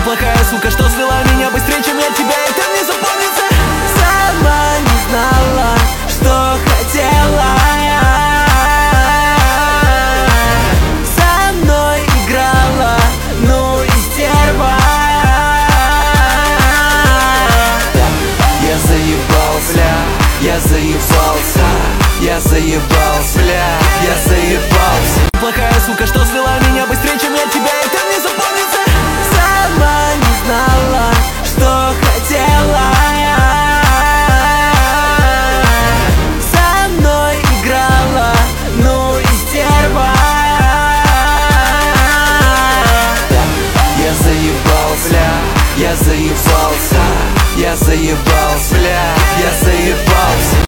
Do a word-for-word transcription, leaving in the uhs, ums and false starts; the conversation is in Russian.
плохая сука, что свела меня быстрее, чем я тебя